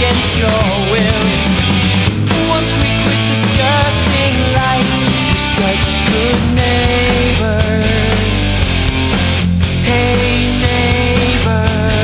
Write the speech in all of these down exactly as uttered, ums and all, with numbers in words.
against your will. Once we quit discussing life, we're such good neighbors. Hey neighbor.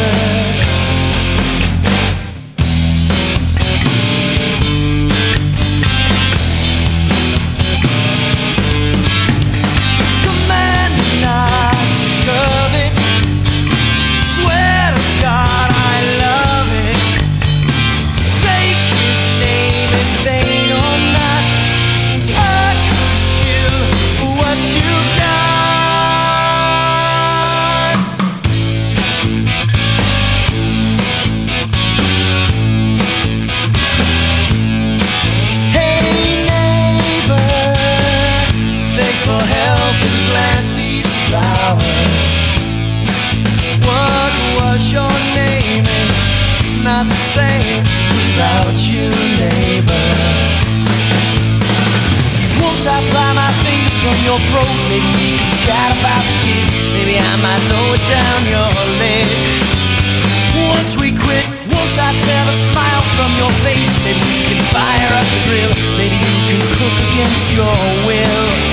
Command me not to covet. Swear to God I love it. Take his name in vain or not, I could kill what you got. Hey neighbor, thanks for helping plant these flowers. What was your name? It's not the same without you, neighbor. Once I fly my fingers from your throat, maybe we can chat about the kids. Maybe I might throw it down your legs. Once we quit, once I tell a smile from your face, maybe we can fire up the grill. Maybe you can cook against your will.